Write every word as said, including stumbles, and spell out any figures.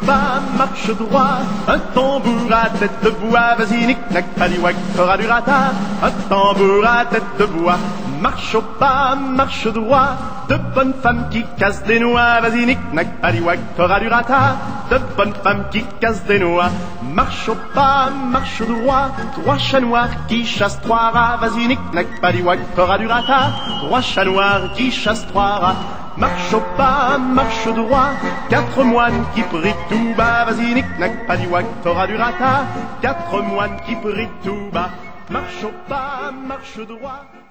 pas, marche droit, un tambour à tête de bois, vas-y nick-nack, paddywhack, t'auras du rata, un tambour à tête de bois, marche au pas, marche droit, de bonnes femmes qui cassent des noix, vas-y nick-nack, paddywhack, t'auras du rata, de bonnes femmes qui cassent des noix, marche au pas, marche droit, trois chats noirs qui chassent trois rats, vas-y nick-nack, paddywhack, t'auras du rata, trois chats noirs qui chassent trois rats. Marche au pas, marche droit, quatre moines qui prient tout bas, vas-y nick-nack, paddywhack, t'auras du rata, quatre moines qui prient tout bas. Marche au pas, marche droit.